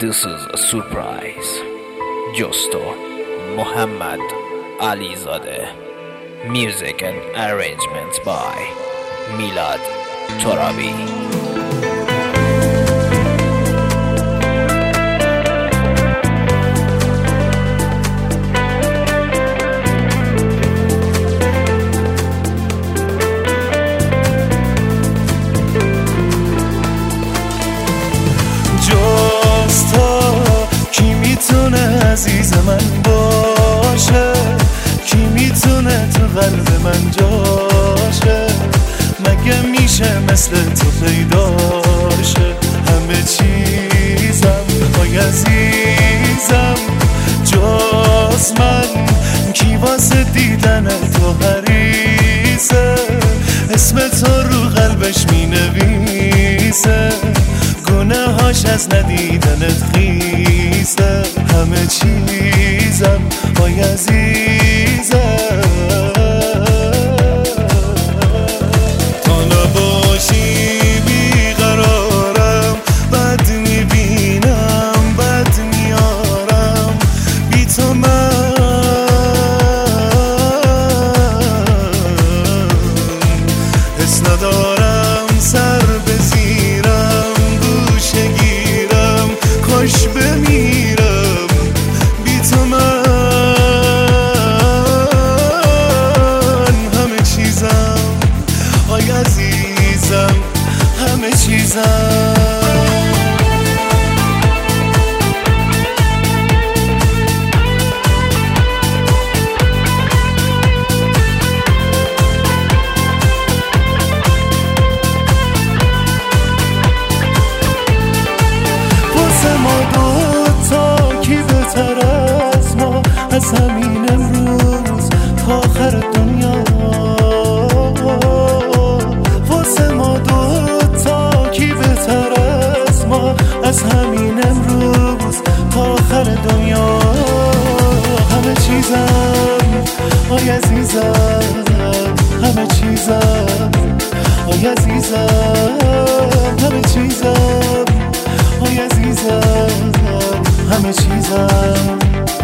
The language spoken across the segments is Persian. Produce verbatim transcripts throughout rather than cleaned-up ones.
This is a surprise. Justo Muhammad Alizadeh. Music and arrangements by Milad Torabi. عزیز من باشه، کی میتونه تو قلب من جاشه؟ مگه میشه مثل تو پیداشه؟ همه چیزم آی عزیزم جز من، کی واسه دیدن تو حریصه؟ اسم تو رو قلبش مینویسه، گناهاش از ندیدنت خیسه. همه چیزم آی عزیزم، تا نباشی بیقرارم، بد میبینم بد میارم، بی تو من حس ندارم، سر بزیرم گوشه گیرم، کاش بمیرم بی تو من. همه چیزم آی عزیزم، همه چیزم. از همین امروز تا آخر دنیا، واسه ما دوتا کی بهتر از ما؟ از همین امروز تا آخر دنیا. همه چیزم آی عزیزم، همه چیزم آی عزیزم، همه چیزم آی عزیزم، همه چیزم.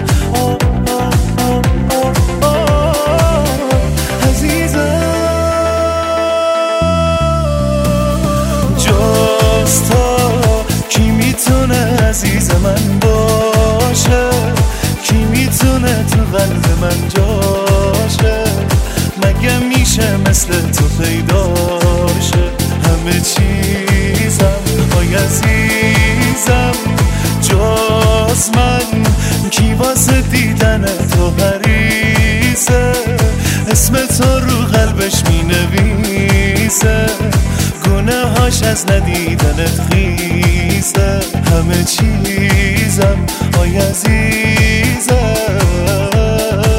عزیز من باشه، کی میتونه تو قلب من جاشه؟ مگه میشه مثل تو پیداشه؟ همه چیزم آی عزیزم جز من، کی واسه دیدن تو حریصه؟ اسم تو رو قلبش مینویسه، گناهاش از ندیدنت خیسه. همه چیزم آی عزیزم.